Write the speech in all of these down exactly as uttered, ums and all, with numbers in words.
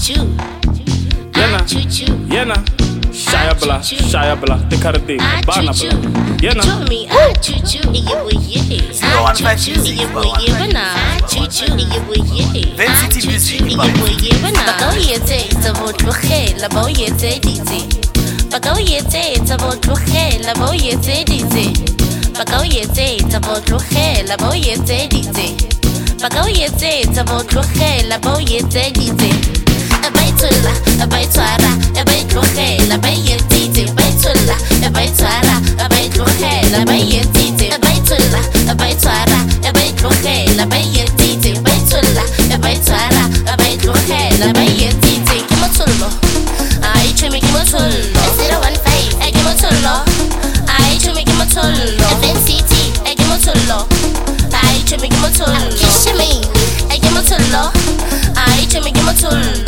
Yena, yena, shaya bla, shaya bla, te karate, bana bla. Yena, zero one five music, Density music, Bagoyete, Tavot Luche, La Boyete, Dizzy. Bagoyete, Tavot Luche, La Boyete, Dizzy. Bagoyete, Tavot Luche, La Boyete, Dizzy. Bagoyete, Tavot Luche, La Boyete, Dizzy. A baitula, a baitara, a baitluche, la bayetite, baitula, a baitara, a baitluche, la bayetite, a baitula, a baitara, a baitluche, la bayetite, baitula, a baitara, a baitluche, la bayetite, kimotullo, I chimi kimotullo, zero one five, I kimotullo, I chimi kimotullo, N C T, I kimotullo, I chimi kimotullo, kishimi, I kimotullo, I chimi kimotullo.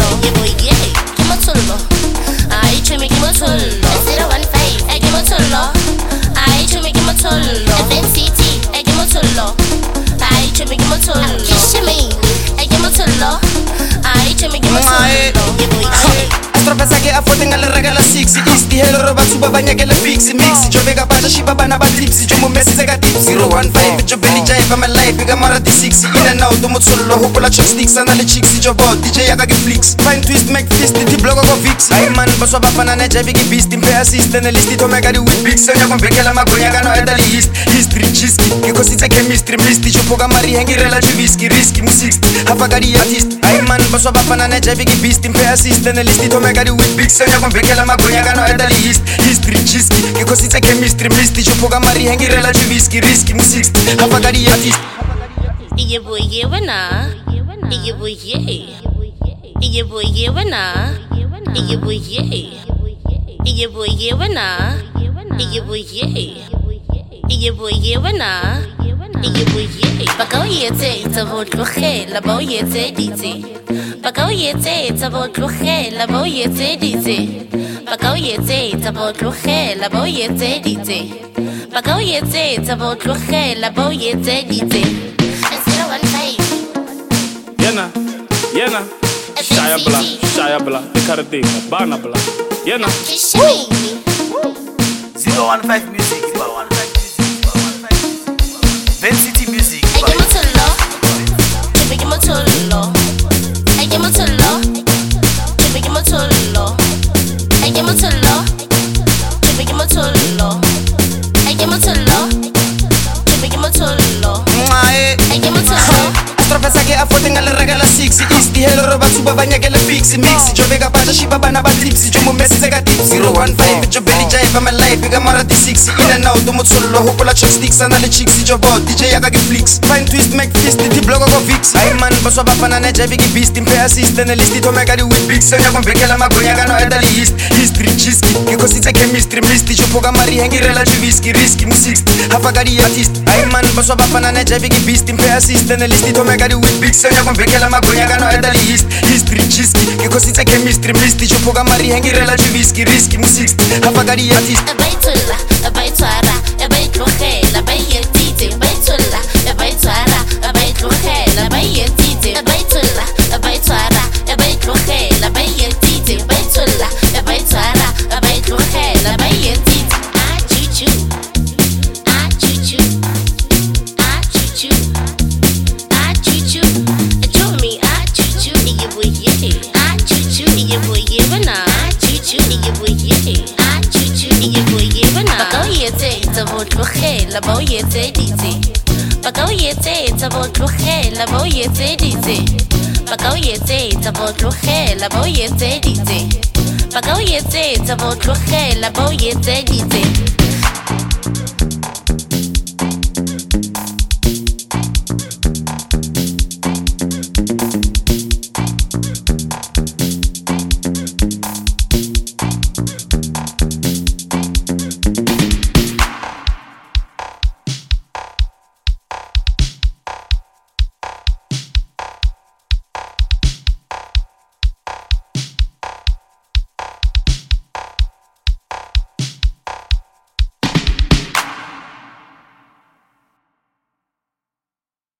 I to make him a toll. zero one five, I give him a toll. I to make him a toll. N C T, I give him a toll. I to make him a toll. Kiss me, I give him a toll. I to make him a toll. Professor che a foto nella regala six Isti hello roba su babanya che le fix mix Giove capace ci babana ba tipsy Giumo messi sega tips zero one five Gio belly jive my life Piga mara di six In and out Domo solo Hopo la chopsticks Ana le chicks Gio bot D J aga che flix Fine twist make fist Ti blog go fix Ai man Baso babana ne jive che beast Impe assist Nel listi to mega di with big Sogna con perché la magonia Gano è da list History cischi Che così c'è chemistry Misti Gio poca mari Hengi relagi whisky Risky mu sixty Hafagari artist Ai man Baso babana ne jive che beast Impe assist Nel listi to mega di with big Sogna con perché la magonia Gano è da list History cischi Che così c'è chemistry Misti Gio poca mari Hengi relagi whisky Risky mu sixty Hafagari artist Iya boy yeah wana Iya boy yeah Iya boy yeah wana Iya boy yeah Iya boy yeah wana Iya boy yeah Iya boy yeah wana Iya boy yeah Bagoyete Tavot Luche La Boyete Dizzy Bagoyete Tavot Luche La Boyete Dizzy Bagoyete Tavot Luche La Boyete Dizzy Bagoyete Tavot Luche La Boyete Dizzy yena, yena, shaya bla, shaya bla, te karate, bana bla. Yena, zero one five music, zero one five music, Density music. I give him a toll, to make him a toll. I give him a toll, to make him a toll. I give him a toll, to make him a toll. I give him a toll, to make him a toll. I give him a toll. Professor che a foto nella regala six Isti hello roba su babanya che le fix mix Giove capace ci babana ba tipsy Giumo messi sega tips zero one five Gio belly jive my life Piga mara di six In and out Domo solo Hopo la chopsticks Ana le chicks Gio bot D J aga che flix Fine twist make fist Ti blog go fix Ai man Baso babana ne jive che beast Impe assist Nel listi to mega di with big Sogna con perché la magonia Gano è da list History cischi Che così c'è chemistry Misti Gio poca mari Hengi relagi whisky Risky mu sixty Hafagari artist Ai man Baso babana ne jive che beast Impe assist Nel listi to mega di with big Sogna con perché la magonia Gano è da list History cischi Che così c'è chemistry Misti Gio poca mari Hengi relagi whisky Risky mu sixty Hafagari artist A baitula, a baitara, a baitluche, la bayetite, baitula, a baitara, a baitluche, la bayetite, a baitula, a baitara, a baitluche, la bayetite, baitula, a baitara, a baitluche, la bayetite. Ah choo choo, ah choo choo, ah choo choo, ah choo choo. Do me ah choo choo, yeah boy yeah, ah choo choo, yeah boy yeah, wana ah choo choo, yeah boy yeah. Bagoyete Tavot Luche La Boyete Dizzy Bagoyete Tavot Luche La Boyete Dizzy Bagoyete Tavot Luche La Boyete Dizzy Bagoyete Tavot Luche La Boyete Dizzy